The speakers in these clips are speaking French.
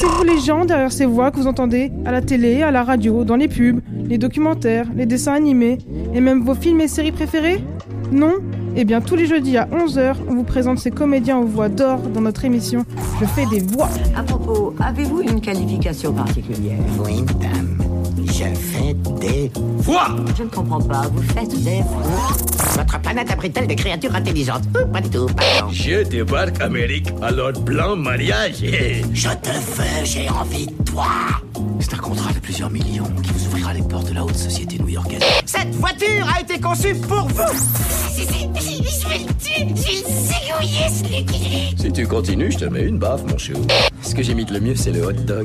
c'est vous les gens derrière ces voix que vous entendez à la télé, à la radio, dans les pubs, les documentaires, les dessins animés et même vos films et séries préférés? Non? Eh bien tous les jeudis à 11h, on vous présente ces comédiens aux voix d'or dans notre émission Je fais des voix. À propos, avez-vous une qualification particulière? Oui, madame. Je fais des voix. Je ne comprends pas, vous faites des voix. Votre planète abrite-t-elle des créatures intelligentes? Pas du tout, pardon. Je débarque Amérique à l'ordre blanc mariage et... Je te veux, j'ai envie de toi. C'est un contrat de plusieurs millions qui vous ouvrira les portes de la haute société new-yorkaise. Cette voiture a été conçue pour vous. Je vais le tuer, je vais le zigouiller, ce liquide. Si tu continues, je te mets une baffe, mon chou. Ce que j'imite le mieux, c'est le hot dog.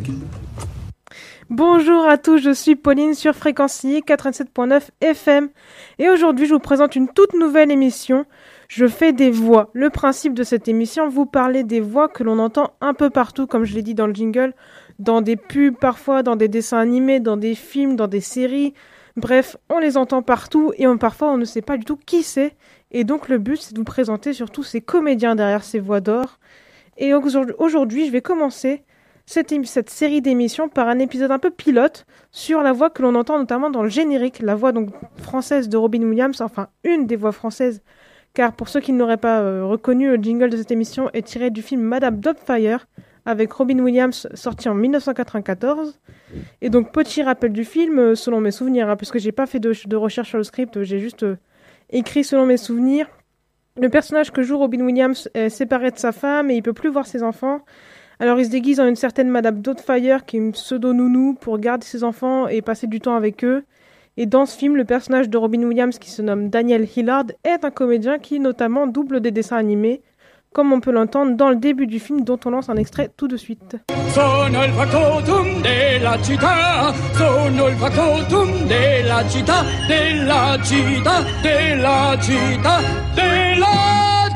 Bonjour à tous, je suis Pauline sur Fréquency 87.9 FM et aujourd'hui je vous présente une toute nouvelle émission. Je fais des voix. Le principe de cette émission, vous parler des voix que l'on entend un peu partout, comme je l'ai dit dans le jingle, dans des pubs parfois, dans des dessins animés, dans des films, dans des séries. Bref, on les entend partout et parfois on ne sait pas du tout qui c'est. Et donc le but c'est de vous présenter surtout ces comédiens derrière ces voix d'or. Et aujourd'hui je vais commencer cette série d'émissions par un épisode un peu pilote sur la voix que l'on entend notamment dans le générique, la voix donc française de Robin Williams, enfin une des voix françaises, car pour ceux qui ne l'auraient pas reconnu, le jingle de cette émission est tiré du film Madame Doubtfire avec Robin Williams sorti en 1994. Et donc petit rappel du film selon mes souvenirs, puisque j'ai pas fait de recherche sur le script, j'ai juste écrit selon mes souvenirs. Le personnage que joue Robin Williams est séparé de sa femme et il peut plus voir ses enfants. Alors il se déguise en une certaine Madame Doubtfire qui est une pseudo-nounou pour garder ses enfants et passer du temps avec eux. Et dans ce film, le personnage de Robin Williams qui se nomme Daniel Hillard est un comédien qui notamment double des dessins animés, comme on peut l'entendre dans le début du film dont on lance un extrait tout de suite. Sono il factotum della città, sono il factotum della città, della città, della città, della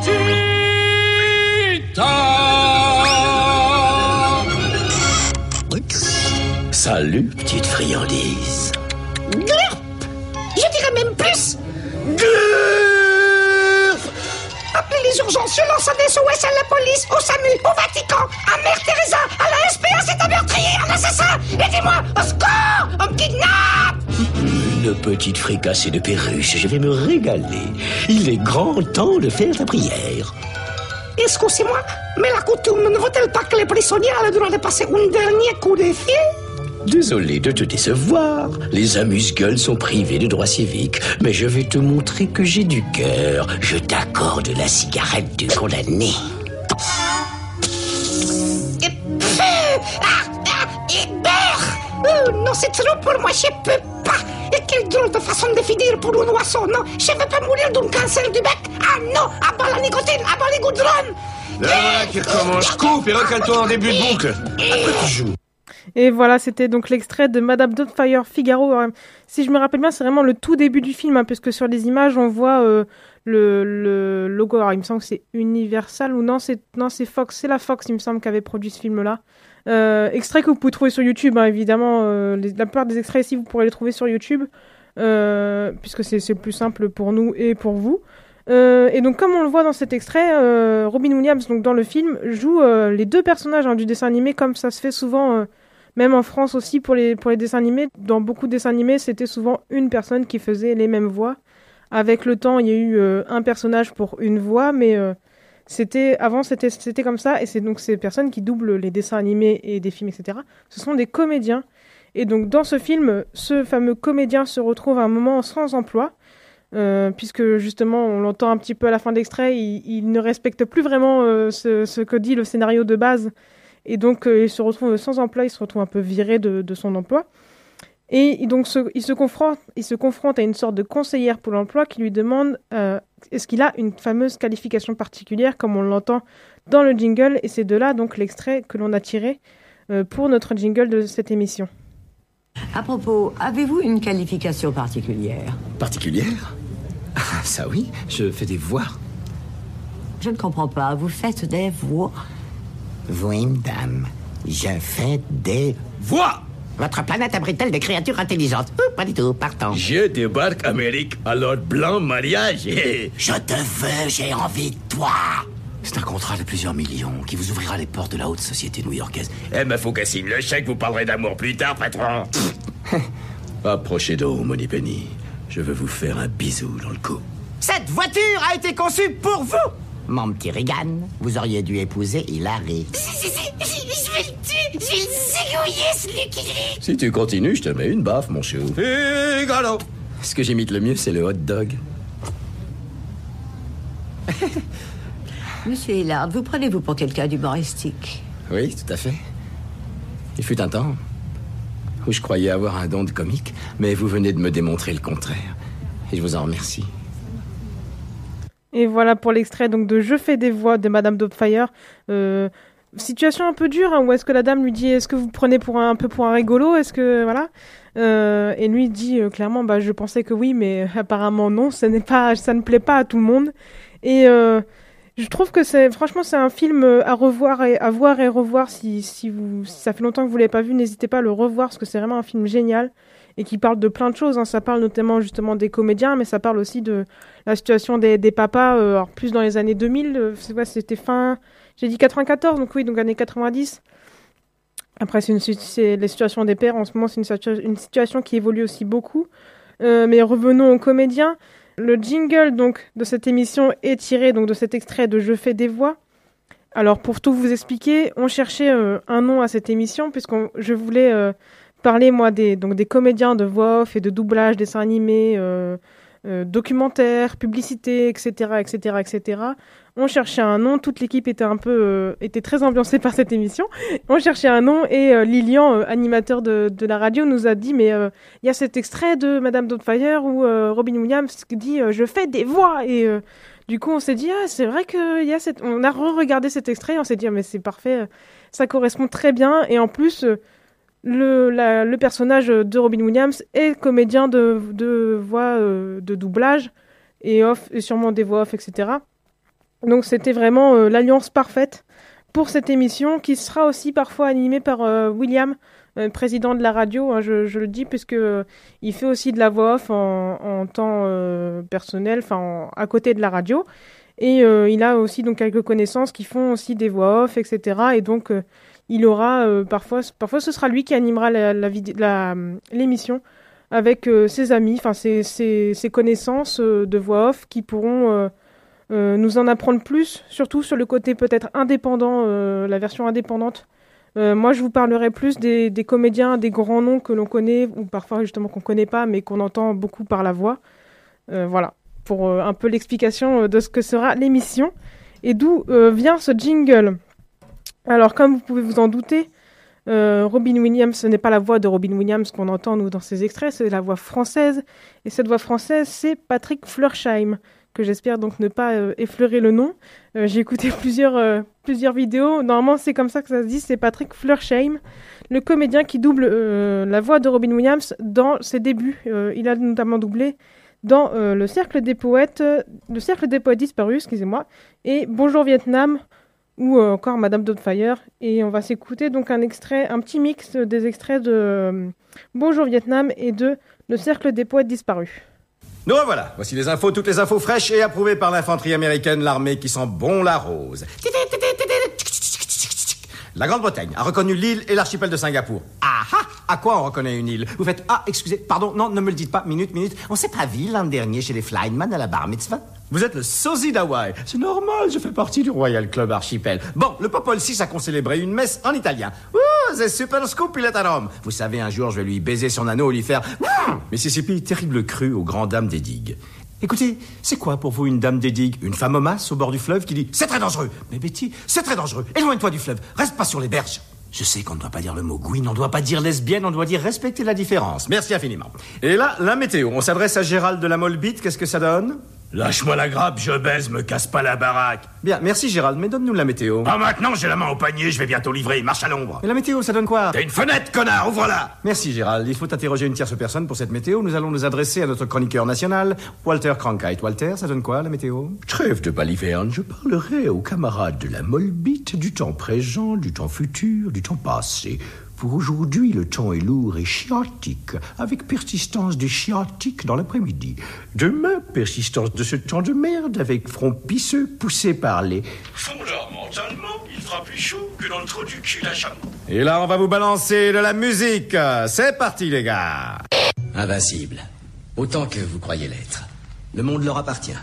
città. Salut, petite friandise. Glurp. Je dirais même plus. Glurp. Appelez les urgences, je lance un SOS à la police, au SAMU, au Vatican, à Mère Teresa, à la SPA, c'est un meurtrier, un assassin. Aidez-moi, au secours, on me kidnappe. Une petite fricassée de perruche, je vais me régaler. Il est grand temps de faire la prière. Excusez-moi, mais la coutume ne veut-elle pas que les prisonniers aient le droit de passer un dernier coup de fil? Désolé de te décevoir. Les amuse-gueules sont privés de droits civiques. Mais je vais te montrer que j'ai du cœur. Je t'accorde la cigarette du condamné. Il meurt. Oh non, c'est trop pour moi, je peux pas. Et quelle drôle de façon de finir pour un oiseau, non? Je veux pas mourir d'un cancer du bec. Ah non, à bas la nicotine, à bas les goudrons. Là voilà qui recommence. Coupe et recale-toi en début de boucle. Après tu joues. Et voilà, c'était donc l'extrait de Madame Doubtfire Figaro. Si je me rappelle bien, c'est vraiment le tout début du film, puisque sur les images, on voit le logo. Alors, il me semble que c'est Universal ou non, c'est Fox. C'est la Fox, il me semble, qui avait produit ce film-là. Extrait que vous pouvez trouver sur YouTube, évidemment. La plupart des extraits ici, vous pourrez les trouver sur YouTube, puisque c'est le plus simple pour nous et pour vous. Et donc, comme on le voit dans cet extrait, Robin Williams, donc dans le film, joue les deux personnages du dessin animé, comme ça se fait souvent... Même en France aussi, pour les dessins animés, dans beaucoup de dessins animés, c'était souvent une personne qui faisait les mêmes voix. Avec le temps, il y a eu un personnage pour une voix, mais avant, c'était comme ça. Et c'est donc ces personnes qui doublent les dessins animés et des films, etc. Ce sont des comédiens. Et donc, dans ce film, ce fameux comédien se retrouve à un moment sans emploi, puisque justement, on l'entend un petit peu à la fin de l'extrait, il ne respecte plus vraiment ce que dit le scénario de base. Et donc, il se retrouve sans emploi, il se retrouve un peu viré de son emploi. Et donc, il se confronte à une sorte de conseillère pour l'emploi qui lui demande est-ce qu'il a une fameuse qualification particulière, comme on l'entend dans le jingle. Et c'est de là, donc, l'extrait que l'on a tiré pour notre jingle de cette émission. À propos, avez-vous une qualification particulière? Particulière? Ah, ça oui, je fais des voix. Je ne comprends pas, vous faites des voix? Oui, madame. Je fais des Voix. Votre planète abrite-t-elle des créatures intelligentes? Pas du tout, partons. Je débarque Amérique à l'ordre blanc mariage et... Je te veux, j'ai envie de toi. C'est un contrat de plusieurs millions qui vous ouvrira les portes de la haute société new-yorkaise. Eh ben, faut qu'elle signe le chèque, vous parlerez d'amour plus tard, patron. Approchez donc, Moneypenny. Je veux vous faire un bisou dans le cou. Cette voiture a été conçue pour vous. Mon petit Regan, vous auriez dû épouser Hilary. Je vais le tuer, je vais le zigouiller, ce Lucky Luke. Si tu continues, je te mets une baffe, mon chou. Figaro. Ce que j'imite le mieux, c'est le hot dog. Monsieur Hillard, vous prenez-vous pour quelqu'un d'humoristique? Oui, tout à fait. Il fut un temps où je croyais avoir un don de comique, mais vous venez de me démontrer le contraire. Et je vous en remercie. Et voilà pour l'extrait donc de Je fais des voix de Madame Doubtfire. Situation un peu dure, hein, où est-ce que la dame lui dit est-ce que vous prenez un peu pour un rigolo, est-ce que voilà, et lui dit clairement je pensais que oui, mais apparemment non, ça ne plaît pas à tout le monde. Et je trouve que c'est un film à revoir et à voir et revoir. Si ça fait longtemps que vous l'avez pas vu, n'hésitez pas à le revoir parce que c'est vraiment un film génial et qui parle de plein de choses, hein. Ça parle notamment justement des comédiens, mais ça parle aussi de la situation des papas, alors plus dans les années 2000, c'était fin, j'ai dit 94, donc oui, donc années 90. Après, c'est les situations des pères, en ce moment, c'est une situation qui évolue aussi beaucoup. Mais revenons aux comédiens. Le jingle donc de cette émission est tiré donc de cet extrait de Je fais des voix. Alors, pour tout vous expliquer, on cherchait un nom à cette émission, je voulais parler, moi, des comédiens de voix off et de doublage, dessins animés, documentaires, publicités, etc., etc., etc. On cherchait un nom, toute l'équipe était très ambiancée par cette émission. On cherchait un nom et Lilian, animateur de la radio, nous a dit mais il y a cet extrait de Madame Doubtfire où Robin Williams dit je fais des voix et du coup on s'est dit c'est vrai que on a re-regardé cet extrait et on s'est dit mais c'est parfait, ça correspond très bien et en plus le personnage de Robin Williams est comédien de voix de doublage et off et sûrement des voix off, etc. Donc c'était vraiment l'alliance parfaite pour cette émission qui sera aussi parfois animée par William, président de la radio, hein, je le dis, puisque il fait aussi de la voix off en temps personnel, à côté de la radio. Et il a aussi donc quelques connaissances qui font aussi des voix off, etc. Et donc il aura parfois ce sera lui qui animera l'émission avec ses amis, ses connaissances de voix off qui pourront nous en apprendre plus, surtout sur le côté peut-être indépendant, la version indépendante. Moi, je vous parlerai plus des comédiens, des grands noms que l'on connaît, ou parfois justement qu'on ne connaît pas, mais qu'on entend beaucoup par la voix. Voilà, pour un peu l'explication de ce que sera l'émission, et d'où vient ce jingle. Alors, comme vous pouvez vous en douter, Robin Williams, ce n'est pas la voix de Robin Williams qu'on entend, nous, dans ces extraits, c'est la voix française, et cette voix française, c'est Patrick Flersheim, que j'espère donc ne pas effleurer le nom. J'ai écouté plusieurs vidéos. Normalement, c'est comme ça que ça se dit, c'est Patrick Flersheim, le comédien qui double la voix de Robin Williams dans ses débuts. Il a notamment doublé dans le Cercle des Poètes disparus, excusez-moi, et Bonjour Vietnam, ou encore Madame Doubtfire. Et on va s'écouter donc un petit mix des extraits de Bonjour Vietnam et de Le Cercle des Poètes disparus. Nous revoilà. Voici les infos, toutes les infos fraîches et approuvées par l'infanterie américaine, l'armée qui sent bon la rose. La Grande-Bretagne a reconnu l'île et l'archipel de Singapour. Ah ah! À quoi on reconnaît une île? Vous faites excusez, pardon, non, ne me le dites pas, minute. On s'est pas vu l'an dernier chez les Flyman à la bar mitzvah? Vous êtes le sosie d'Hawaï. C'est normal, je fais partie du Royal Club Archipel. Bon, le Popol 6 a concélébré une messe en italien. C'est super scoop, il est à Rome. Vous savez, un jour, je vais lui baiser son anneau et lui faire... Mississippi, terrible crue aux grandes dames des digues. Écoutez, c'est quoi pour vous une dame des digues? Une femme au mas au bord du fleuve qui dit « C'est très dangereux !» Mais Betty, c'est très dangereux. Éloigne-toi du fleuve. Reste pas sur les berges. Je sais qu'on ne doit pas dire le mot gouine, on ne doit pas dire lesbienne, on doit dire respecter la différence. Merci infiniment. Et là, la météo. On s'adresse à Gérald de la Molbite. Qu'est-ce que ça donne? Lâche-moi la grappe, je baise, me casse pas la baraque. Bien, merci Gérald, mais donne-nous la météo. Ah, maintenant j'ai la main au panier, je vais bientôt livrer, marche à l'ombre. Et la météo, ça donne quoi? T'as une fenêtre, connard, ouvre-la. Merci Gérald, il faut interroger une tierce personne pour cette météo. Nous allons nous adresser à notre chroniqueur national, Walter Cronkite. Walter, ça donne quoi, la météo? Trêve de baliverne, je parlerai aux camarades de la Molbite du temps présent, du temps futur, du temps passé. Pour aujourd'hui, le temps est lourd et chiatique, avec persistance du chiatique dans l'après-midi. Demain, persistance de ce temps de merde, avec front pisseux poussé par les... Fondamentalement, il fera plus chaud que dans le trou du cul d'un chameau. Et là, on va vous balancer de la musique. C'est parti, les gars. Invincible, autant que vous croyez l'être. Le monde leur appartient.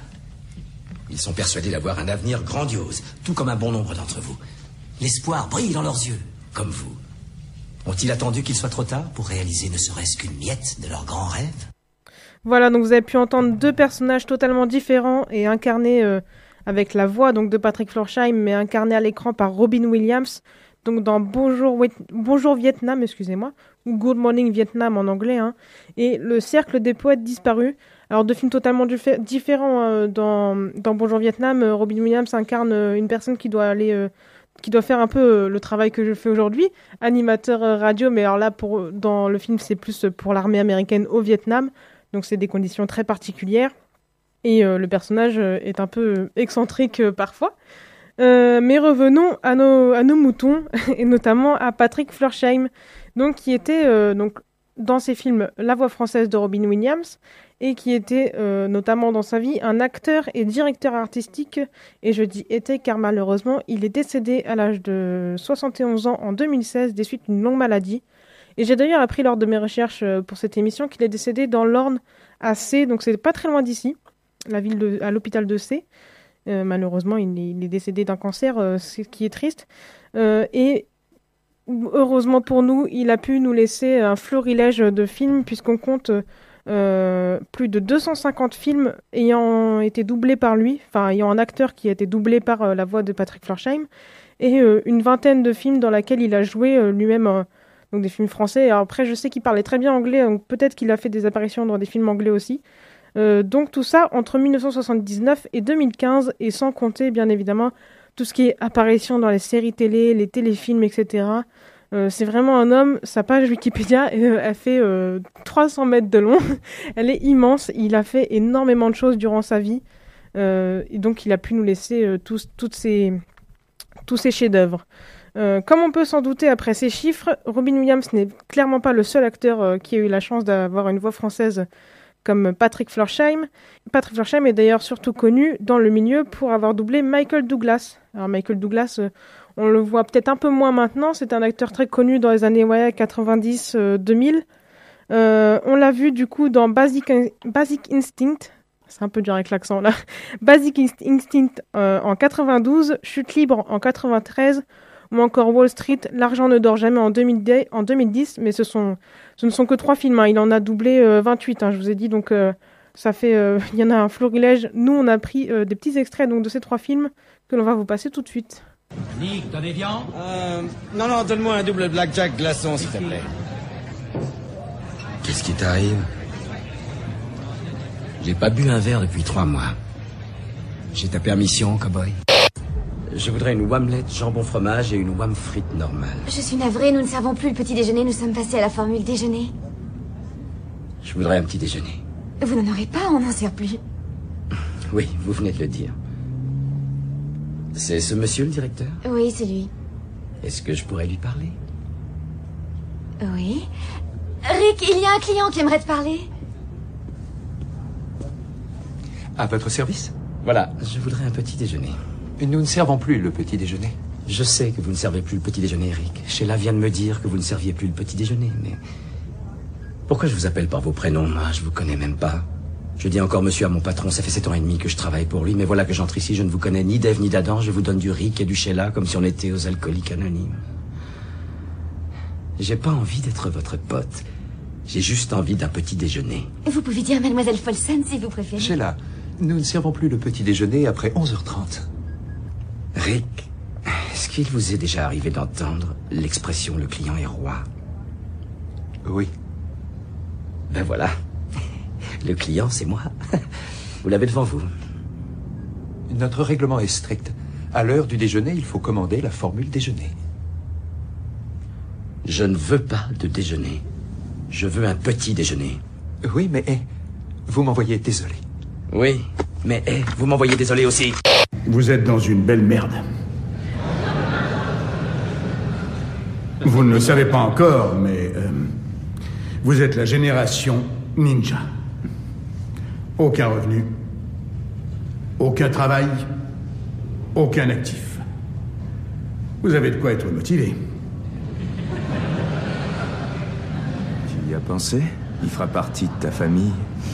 Ils sont persuadés d'avoir un avenir grandiose, tout comme un bon nombre d'entre vous. L'espoir brille dans leurs yeux, comme vous. Ont-ils attendu qu'il soit trop tard pour réaliser ne serait-ce qu'une miette de leur grand rêve? Voilà, donc vous avez pu entendre deux personnages totalement différents et incarnés avec la voix donc de Patrick Florsheim, mais incarnés à l'écran par Robin Williams, donc dans Bonjour Vietnam, excusez-moi, ou Good Morning Vietnam en anglais, hein, et Le Cercle des Poètes Disparus. Alors deux films totalement différents. Dans Bonjour Vietnam, Robin Williams incarne une personne qui doit faire un peu le travail que je fais aujourd'hui, animateur radio, mais alors là, dans le film, c'est plus pour l'armée américaine au Vietnam, donc c'est des conditions très particulières, et le personnage est un peu excentrique parfois. Mais revenons à nos moutons, et notamment à Patrick Florsheim, donc, qui était dans ses films la voix française de Robin Williams, et qui était notamment dans sa vie un acteur et directeur artistique, et je dis était car malheureusement il est décédé à l'âge de 71 ans en 2016 des suites d'une longue maladie. Et j'ai d'ailleurs appris lors de mes recherches pour cette émission qu'il est décédé dans l'Orne à C, donc c'est pas très loin d'ici, à l'hôpital de C. Malheureusement il est décédé d'un cancer, ce qui est triste, et heureusement pour nous il a pu nous laisser un florilège de films puisqu'on compte plus de 250 films ayant été doublés par lui, enfin ayant un acteur qui a été doublé par la voix de Patrick Florsheim, et une vingtaine de films dans lesquels il a joué lui-même, donc des films français. Alors après, je sais qu'il parlait très bien anglais, donc peut-être qu'il a fait des apparitions dans des films anglais aussi. Donc tout ça entre 1979 et 2015, et sans compter bien évidemment tout ce qui est apparition dans les séries télé, les téléfilms, etc. C'est vraiment un homme, sa page Wikipédia, elle fait 300 mètres de long, elle est immense, il a fait énormément de choses durant sa vie, et donc il a pu nous laisser tous ces chefs-d'œuvre. Comme on peut s'en douter après ces chiffres, Robin Williams n'est clairement pas le seul acteur qui a eu la chance d'avoir une voix française comme Patrick Florsheim. Patrick Florsheim est d'ailleurs surtout connu dans le milieu pour avoir doublé Michael Douglas. Alors Michael Douglas, on le voit peut-être un peu moins maintenant, c'est un acteur très connu dans les années 90-2000. On l'a vu du coup dans Basic Instinct, c'est un peu dur avec l'accent là, Basic Instinct en 92, Chute libre en 93, ou encore Wall Street, L'argent ne dort jamais en 2010, mais ce ne sont que 3 films, hein. Il en a doublé 28, hein, je vous ai dit, donc ça fait, il y en a un florilège. Nous, on a pris des petits extraits donc, de ces 3 films que l'on va vous passer tout de suite. Nick, t'as des viandes? Non, donne-moi un double blackjack glaçon, s'il te plaît. Qu'est-ce qui t'arrive? J'ai pas bu un verre depuis 3 mois. J'ai ta permission, cowboy? Je voudrais une omelette jambon fromage et une wham frite normale. Je suis navrée, nous ne servons plus le petit déjeuner, nous sommes passés à la formule déjeuner. Je voudrais un petit déjeuner. Vous n'en aurez pas, on n'en sert plus. Oui, vous venez de le dire. C'est ce monsieur le directeur? Oui, c'est lui. Est-ce que je pourrais lui parler? Oui. Rick, il y a un client qui aimerait te parler. À votre service? Voilà, je voudrais un petit déjeuner. Nous ne servons plus le petit déjeuner. Je sais que vous ne servez plus le petit déjeuner, Rick. Sheila vient de me dire que vous ne serviez plus le petit déjeuner, mais... Pourquoi je vous appelle par vos prénoms? Moi, je vous connais même pas. Je dis encore monsieur à mon patron, ça fait 7 ans et demi que je travaille pour lui, mais voilà que j'entre ici, je ne vous connais ni d'Ève ni d'Adam, je vous donne du Rick et du Sheila comme si on était aux alcooliques anonymes. J'ai pas envie d'être votre pote. J'ai juste envie d'un petit déjeuner. Vous pouvez dire mademoiselle Folsen si vous préférez. Sheila, nous ne servons plus le petit déjeuner après 11h30. Rick, est-ce qu'il vous est déjà arrivé d'entendre l'expression « le client est roi » ? Oui. Ben voilà. Le client, c'est moi. Vous l'avez devant vous. Notre règlement est strict. À l'heure du déjeuner, il faut commander la formule déjeuner. Je ne veux pas de déjeuner. Je veux un petit déjeuner. Oui, mais vous m'envoyez désolé. Oui, mais vous m'envoyez désolé aussi. Vous êtes dans une belle merde. Vous ne le savez pas encore, mais vous êtes la génération ninja. Aucun revenu, aucun travail, aucun actif. Vous avez de quoi être motivé. Tu y as pensé? Il fera partie de ta famille.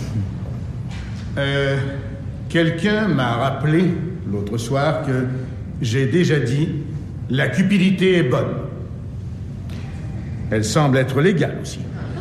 Quelqu'un m'a rappelé l'autre soir que j'ai déjà dit la cupidité est bonne. Elle semble être légale aussi.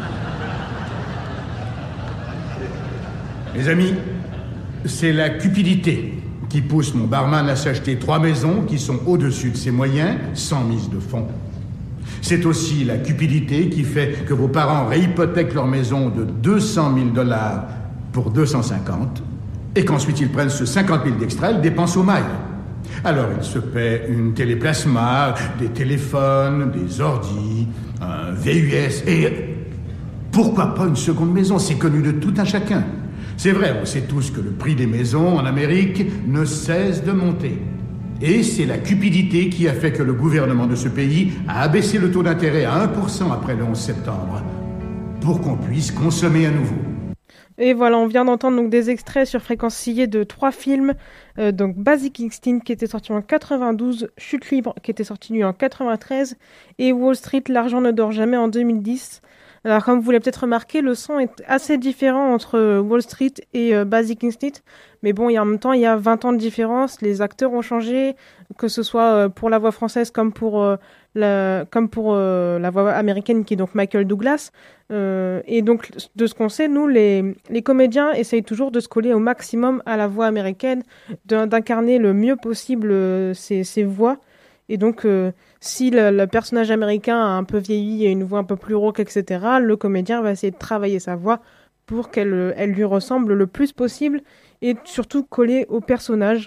Mes amis, c'est la cupidité qui pousse mon barman à s'acheter 3 maisons qui sont au-dessus de ses moyens, sans mise de fonds. C'est aussi la cupidité qui fait que vos parents réhypothèquent leur maison de 200 000 $ pour 250, et qu'ensuite ils prennent ce 50 000 d'extra et le dépensent au mail. Alors ils se paient une téléplasma, des téléphones, des ordis, un VUS, et pourquoi pas une seconde maison? C'est connu de tout un chacun. C'est vrai, on sait tous que le prix des maisons en Amérique ne cesse de monter. Et c'est la cupidité qui a fait que le gouvernement de ce pays a abaissé le taux d'intérêt à 1% après le 11 septembre, pour qu'on puisse consommer à nouveau. Et voilà, on vient d'entendre donc des extraits sur Fréquence Sillée de 3 films. Donc Basic Instinct qui était sorti en 92, Chute libre qui était sorti lui en 93 et Wall Street, l'argent ne dort jamais en 2010. Alors comme vous l'avez peut-être remarqué, le son est assez différent entre Wall Street et Basic Instinct. Mais bon, en même temps, il y a 20 ans de différence. Les acteurs ont changé, que ce soit pour la voix française comme pour la voix américaine qui est donc Michael Douglas. Et donc, de ce qu'on sait, nous, les comédiens essayent toujours de se coller au maximum à la voix américaine, d'incarner le mieux possible ces voix. Et donc, si le personnage américain a un peu vieilli et une voix un peu plus rauque, etc., le comédien va essayer de travailler sa voix pour qu'elle lui ressemble le plus possible et surtout coller au personnage.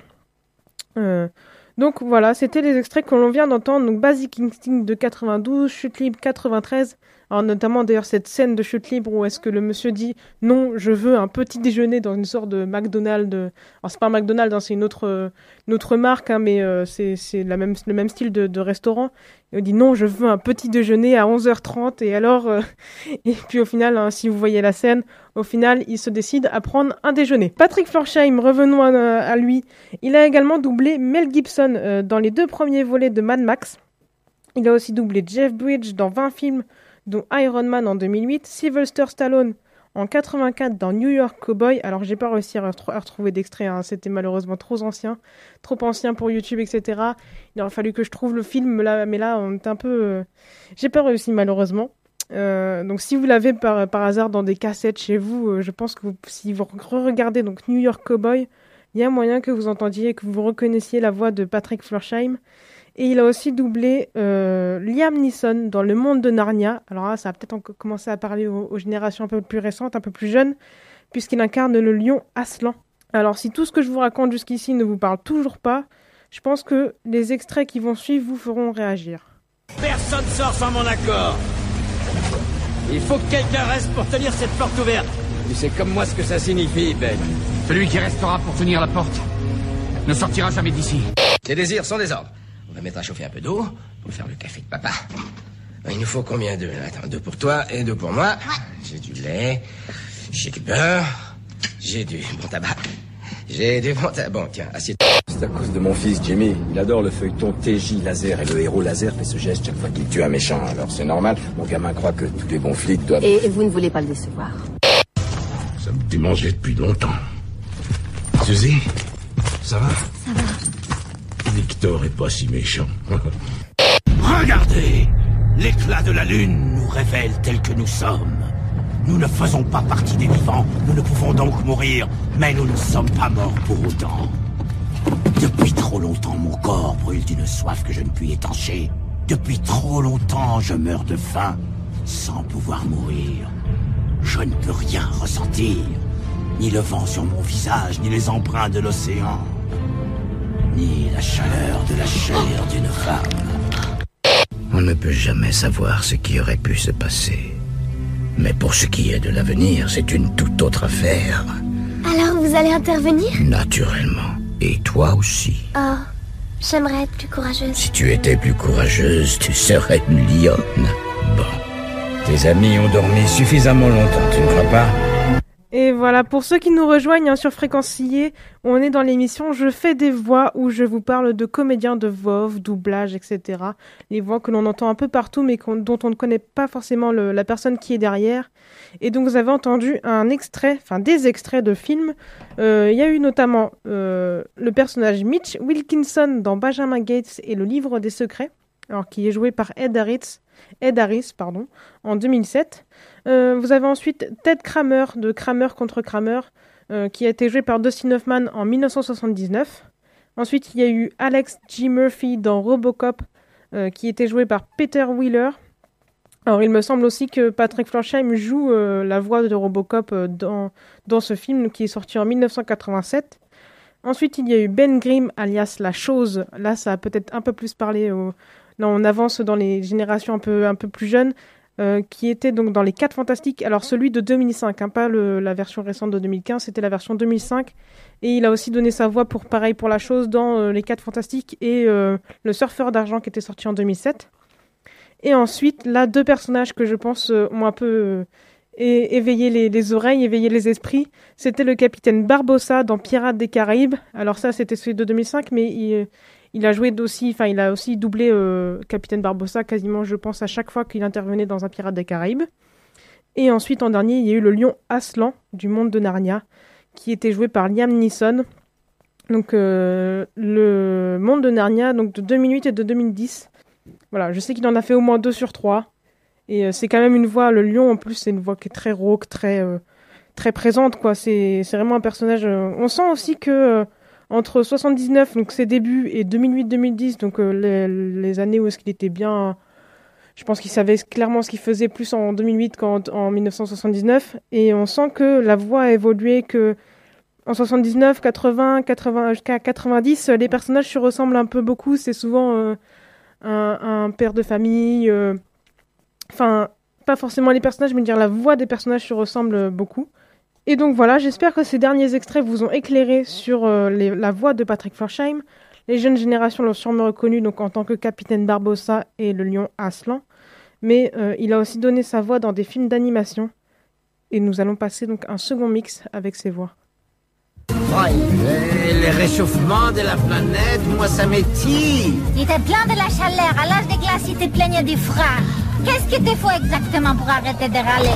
Donc voilà, c'était les extraits que l'on vient d'entendre. Donc Basic Instinct de 92, Chute libre 93. Alors notamment d'ailleurs cette scène de Chute libre où est-ce que le monsieur dit non, je veux un petit déjeuner dans une sorte de McDonald's. Alors c'est pas un McDonald's, hein, c'est une autre marque, hein, mais c'est le même style de restaurant. Et on dit non, je veux un petit déjeuner à 11h30 et alors et puis au final, hein, si vous voyez la scène, au final il se décide à prendre un déjeuner. Patrick Florsheim, revenons à lui. Il a également doublé Mel Gibson dans les 2 premiers volets de Mad Max. Il a aussi doublé Jeff Bridges dans 20 films, dont Iron Man en 2008, Sylvester Stallone en 84 dans New York Cowboy. Alors j'ai pas réussi à retrouver d'extrait, hein. C'était malheureusement trop ancien pour YouTube, etc. Il aurait fallu que je trouve le film là, mais là on est un peu... J'ai pas réussi malheureusement. Donc si vous l'avez par hasard dans des cassettes chez vous, je pense que si vous regardez donc New York Cowboy, il y a moyen que vous entendiez, que vous reconnaissiez la voix de Patrick Florsheim. Et il a aussi doublé Liam Neeson dans Le Monde de Narnia. Alors là, ça va peut-être commencer à parler aux générations un peu plus récentes, un peu plus jeunes, puisqu'il incarne le lion Aslan. Alors si tout ce que je vous raconte jusqu'ici ne vous parle toujours pas, je pense que les extraits qui vont suivre vous feront réagir. Personne sort sans mon accord. Il faut que quelqu'un reste pour tenir cette porte ouverte. Tu sais comme moi ce que ça signifie, Ben. Celui qui restera pour tenir la porte ne sortira jamais d'ici. Tes désirs sont des ordres. On va mettre à chauffer un peu d'eau pour faire le café de papa. Il nous faut combien d'œufs? Attends, 2 pour toi et 2 pour moi. J'ai du lait, j'ai du beurre, j'ai du bon tabac. J'ai du bon tabac. Bon, tiens, assieds-toi. C'est à cause de mon fils, Jimmy. Il adore le feuilleton TJ Laser et le héros laser fait ce geste chaque fois qu'il tue un méchant. Alors c'est normal, mon gamin croit que tous les bons flics doivent... Et vous ne voulez pas le décevoir? Ça me démangeait depuis longtemps. Suzy, ça va? Ça va. Victor est pas si méchant. Regardez! L'éclat de la lune nous révèle tels que nous sommes. Nous ne faisons pas partie des vivants, nous ne pouvons donc mourir, mais nous ne sommes pas morts pour autant. Depuis trop longtemps, mon corps brûle d'une soif que je ne puis étancher. Depuis trop longtemps, je meurs de faim, sans pouvoir mourir. Je ne peux rien ressentir, ni le vent sur mon visage, ni les empreintes de l'océan, ni la chaleur de la chair d'une femme. On ne peut jamais savoir ce qui aurait pu se passer. Mais pour ce qui est de l'avenir, c'est une toute autre affaire. Alors vous allez intervenir? Naturellement. Et toi aussi. Oh, J'aimerais être plus courageuse. Si tu étais plus courageuse, tu serais une lionne. Bon. Tes amis ont dormi suffisamment longtemps, tu ne crois pas? Et voilà, pour ceux qui nous rejoignent sur Fréquencier, on est dans l'émission Je fais des voix où je vous parle de comédiens de voix off, doublage, etc. Les voix que l'on entend un peu partout mais dont on ne connaît pas forcément la personne qui est derrière. Et donc vous avez entendu des extraits de films. Il y a eu notamment le personnage Mitch Wilkinson dans Benjamin Gates et le livre des secrets, alors qui est joué par Ed Harris, en 2007. Vous avez ensuite Ted Kramer de Kramer contre Kramer, qui a été joué par Dustin Hoffman en 1979. Ensuite, il y a eu Alex G. Murphy dans Robocop, qui était joué par Peter Wheeler. Alors, il me semble aussi que Patrick Florsheim joue la voix de Robocop dans ce film qui est sorti en 1987. Ensuite, il y a eu Ben Grimm, alias La Chose. Là, ça a peut-être un peu plus parlé. Là, on avance dans les générations un peu plus jeunes, qui était donc dans les 4 Fantastiques. Alors, celui de 2005, pas la version récente de 2015, c'était la version 2005. Et il a aussi donné sa voix pour La Chose dans les 4 Fantastiques et le Surfeur d'argent qui était sorti en 2007. Et ensuite, là, 2 personnages que je pense ont un peu éveillé les oreilles, éveillé les esprits. C'était le capitaine Barbossa dans Pirates des Caraïbes. Alors ça, c'était celui de 2005, mais il a aussi doublé capitaine Barbossa quasiment, je pense, à chaque fois qu'il intervenait dans un Pirates des Caraïbes. Et ensuite, en dernier, il y a eu le lion Aslan du monde de Narnia, qui était joué par Liam Neeson. Donc, le monde de Narnia, donc de 2008 et de 2010. Voilà, je sais qu'il en a fait au moins 2 sur 3. Et c'est quand même une voix, le lion en plus, c'est une voix qui est très rauque, très présente, quoi. C'est vraiment un personnage. On sent aussi que entre 79, donc ses débuts, et 2008-2010, donc les années où est-ce qu'il était bien. Je pense qu'il savait clairement ce qu'il faisait plus en 2008 qu'en 1979. Et on sent que la voix a évolué, que en 79, 80 jusqu'à 90, les personnages se ressemblent un peu beaucoup. C'est souvent un père de famille. Enfin, pas forcément les personnages, mais dire la voix des personnages se ressemble beaucoup. Et donc voilà, j'espère que ces derniers extraits vous ont éclairé sur la voix de Patrick Florsheim. Les jeunes générations l'ont sûrement reconnu donc, en tant que capitaine Barbossa et le lion Aslan. Mais il a aussi donné sa voix dans des films d'animation. Et nous allons passer donc un second mix avec ses voix. Les réchauffements de la planète, moi ça m'étire. Il était plein de la chaleur, à l'âge des glaces, il te plaignait du froid. Qu'est-ce qu'il te faut exactement pour arrêter de râler?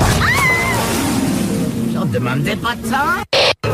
J'en demandais pas tant.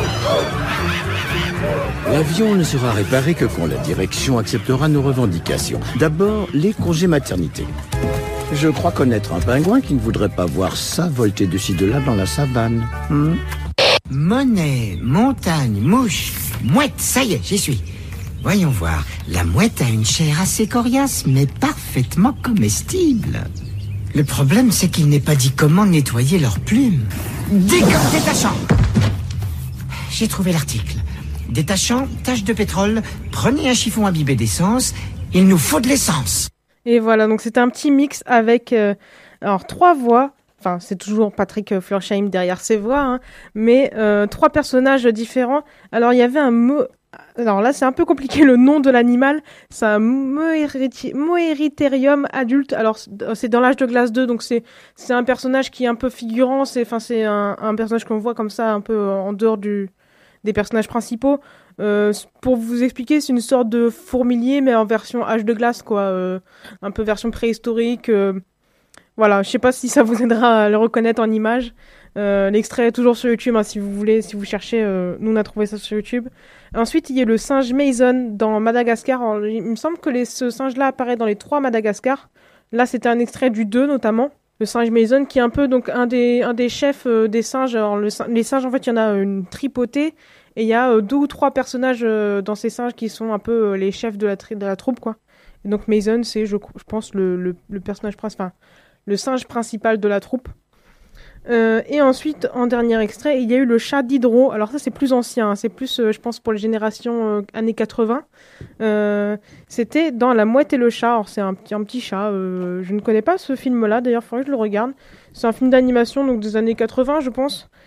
L'avion ne sera réparé que quand la direction acceptera nos revendications. D'abord, les congés maternité. Je crois connaître un pingouin qui ne voudrait pas voir ça volter de ci de là dans la savane. Monnaie, montagne, mouche, mouette, ça y est, j'y suis. Voyons voir, la mouette a une chair assez coriace, mais parfaitement comestible. Le problème, c'est qu'il n'est pas dit comment nettoyer leurs plumes. Détachant. J'ai trouvé l'article. Détachant, tache de pétrole, prenez un chiffon imbibé d'essence, il nous faut de l'essence. Et voilà, donc c'était un petit mix avec 3 voix. Enfin, c'est toujours Patrick Florsheim derrière ses voix, mais 3 personnages différents. Alors, il y avait un mot... Alors là, c'est un peu compliqué, le nom de l'animal. C'est un Moeriterium adulte. Alors, c'est dans l'âge de glace 2, donc c'est un personnage qui est un peu figurant. C'est un personnage qu'on voit comme ça, un peu en dehors des personnages principaux. Pour vous expliquer, c'est une sorte de fourmilier, mais en version âge de glace, quoi. Un peu version préhistorique. Voilà, je sais pas si ça vous aidera à le reconnaître en image. L'extrait est toujours sur YouTube, si vous voulez, si vous cherchez. Nous, on a trouvé ça sur YouTube. Ensuite, il y a le singe Mason dans Madagascar. Alors, il me semble que ce singe-là apparaît dans les 3 Madagascar. Là, c'était un extrait du 2, notamment. Le singe Mason, qui est un peu donc un des chefs des singes. Alors, les singes, en fait, il y en a une tripotée. Et il y a 2 ou 3 personnages dans ces singes qui sont un peu les chefs de la troupe, quoi. Et donc, Mason, c'est, je pense, le personnage principal. Enfin, le singe principal de la troupe. Et ensuite, en dernier extrait, il y a eu le chat d'Hydro. Alors ça, c'est plus ancien, c'est plus, je pense, pour les générations années 80. C'était dans La Mouette et le Chat. Alors c'est un petit chat. Je ne connais pas ce film-là, d'ailleurs, il faudrait que je le regarde. C'est un film d'animation donc des années 80, je pense.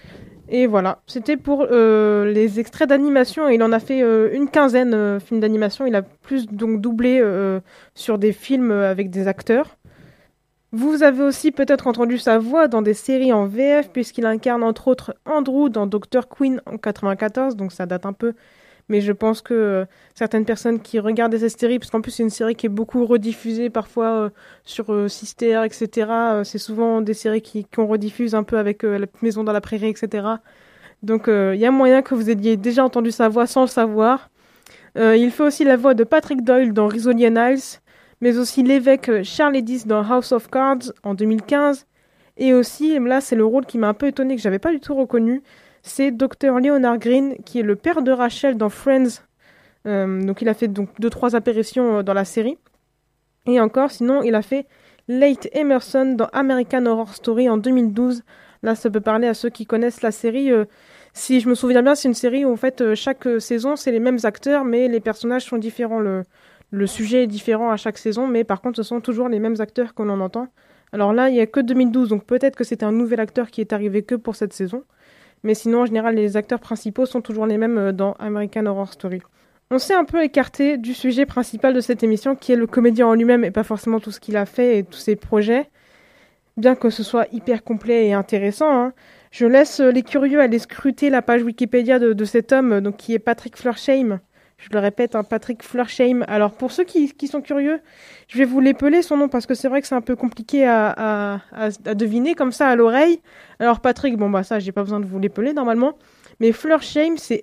Et voilà, c'était pour les extraits d'animation. Il en a fait une quinzaine films d'animation. Il a plus donc doublé sur des films avec des acteurs. Vous avez aussi peut-être entendu sa voix dans des séries en VF, puisqu'il incarne entre autres Andrew dans Dr. Quinn en 94, donc ça date un peu. Mais je pense que certaines personnes qui regardaient cette série, parce qu'en plus c'est une série qui est beaucoup rediffusée parfois sur Sister, etc. C'est souvent des séries qu'on rediffuse un peu avec La Maison dans la Prairie, etc. Donc il y a moyen que vous ayez déjà entendu sa voix sans le savoir. Il fait aussi la voix de Patrick Doyle dans Rizzoli and Isles, mais aussi l'évêque Charles Edis dans House of Cards en 2015. Et aussi, là c'est le rôle qui m'a un peu étonné, que j'avais pas du tout reconnu. C'est Dr. Leonard Green, qui est le père de Rachel dans Friends. Donc il a fait 2-3 apparitions dans la série. Et encore, sinon, il a fait Leighton Emerson dans American Horror Story en 2012. Là, ça peut parler à ceux qui connaissent la série. Si je me souviens bien, c'est une série où en fait, chaque saison, c'est les mêmes acteurs, mais les personnages sont différents. Le sujet est différent à chaque saison, mais par contre, ce sont toujours les mêmes acteurs qu'on en entend. Alors là, il n'y a que 2012, donc peut-être que c'était un nouvel acteur qui est arrivé que pour cette saison. Mais sinon, en général, les acteurs principaux sont toujours les mêmes dans American Horror Story. On s'est un peu écarté du sujet principal de cette émission, qui est le comédien en lui-même et pas forcément tout ce qu'il a fait et tous ses projets. Bien que ce soit hyper complet et intéressant, hein. Je laisse les curieux aller scruter la page Wikipédia de cet homme, donc qui est Patrick Flersheim. Je le répète, hein, Patrick Flersheim. Alors pour ceux qui sont curieux, je vais vous l'épeler son nom parce que c'est vrai que c'est un peu compliqué à deviner comme ça à l'oreille. Alors Patrick, bon bah ça j'ai pas besoin de vous l'épeler normalement. Mais Flersheim c'est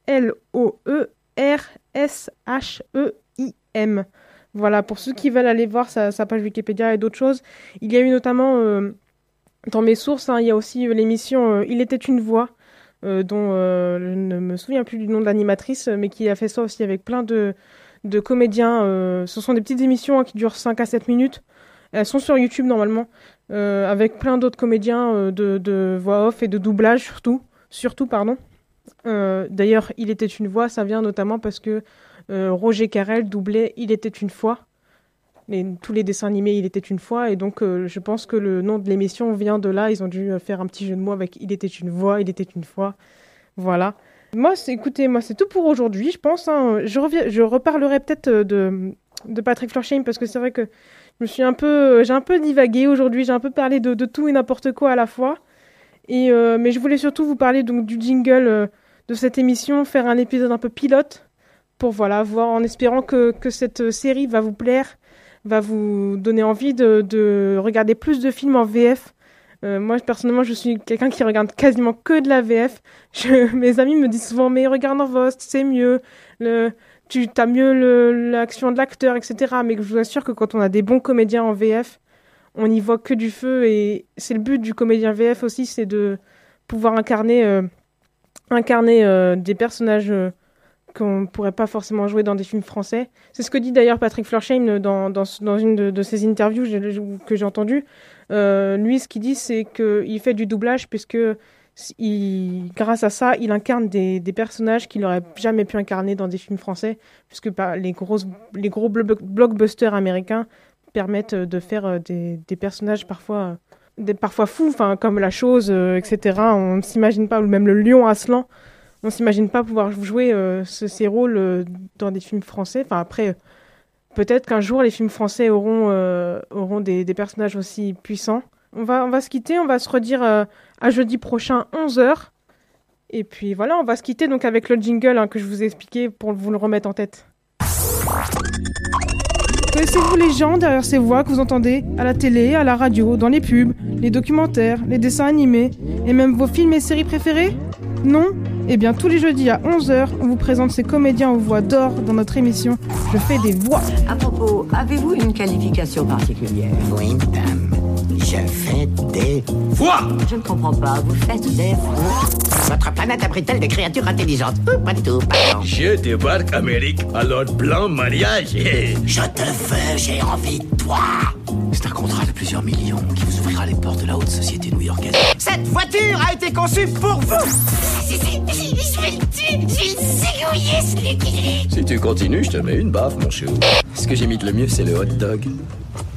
F-L-O-E-R-S-H-E-I-M. Voilà, pour ceux qui veulent aller voir sa page Wikipédia et d'autres choses. Il y a eu notamment, dans mes sources, hein, il y a aussi l'émission Il était une voix. Dont je ne me souviens plus du nom de l'animatrice, mais qui a fait ça aussi avec plein de comédiens. Ce sont des petites émissions qui durent 5 à 7 minutes. Elles sont sur YouTube normalement, avec plein d'autres comédiens de voix off et de doublage surtout. D'ailleurs, Il était une voix, ça vient notamment parce que Roger Carrel doublait Il était une fois. Tous les dessins animés Il était une fois, et donc je pense que le nom de l'émission vient de là. Ils ont dû faire un petit jeu de mots avec Il était une voix, il était une fois. Voilà. Moi, c'est tout pour aujourd'hui, je pense. Hein. Je reparlerai peut-être de Patrick Flersheim parce que c'est vrai que j'ai un peu divagué aujourd'hui. J'ai un peu parlé de tout et n'importe quoi à la fois. Mais je voulais surtout vous parler donc du jingle de cette émission, faire un épisode un peu pilote pour voir, en espérant que cette série va vous plaire, va vous donner envie de regarder plus de films en VF. Moi, personnellement, je suis quelqu'un qui regarde quasiment que de la VF. Mes amis me disent souvent, mais regarde en VOST, c'est mieux. T'as mieux l'action de l'acteur, etc. Mais je vous assure que quand on a des bons comédiens en VF, on n'y voit que du feu. Et c'est le but du comédien VF aussi, c'est de pouvoir incarner des personnages qu'on ne pourrait pas forcément jouer dans des films français. C'est ce que dit d'ailleurs Patrick Flersheim dans une de ses interviews que j'ai entendues. Lui, ce qu'il dit, c'est qu'il fait du doublage puisque grâce à ça, il incarne des personnages qu'il n'aurait jamais pu incarner dans des films français, puisque les gros blockbusters américains permettent de faire des personnages parfois fous, comme La Chose, etc. On ne s'imagine pas, ou même le lion Aslan. On ne s'imagine pas pouvoir jouer ces rôles dans des films français. Enfin, après, peut-être qu'un jour, les films français auront des personnages aussi puissants. On va se quitter, on va se redire à jeudi prochain, 11h. Et puis voilà, on va se quitter donc avec le jingle que je vous ai expliqué pour vous le remettre en tête. Connaissez-vous les gens derrière ces voix que vous entendez à la télé, à la radio, dans les pubs, les documentaires, les dessins animés et même vos films et séries préférés ? Non ? Eh bien, tous les jeudis à 11h, on vous présente ces comédiens aux voix d'or dans notre émission Je fais des voix. À propos, avez-vous une qualification particulière ? Oui, madame. Je fais des voix. Je ne comprends pas, vous faites des voix. Votre planète abrite-t-elle des créatures intelligentes ? Pas du tout, pardon. Je débarque Amérique à l'ordre blanc mariage. Je te veux, j'ai envie de toi. C'est un contrat de plusieurs millions qui vous ouvrira les portes de la haute société new-yorkaise. Cette voiture a été conçue pour vous. Je vais le zigouiller, ce Lucky Luke. Si tu continues, je te mets une baffe, mon chou. Ce que j'imite le mieux, c'est le hot dog.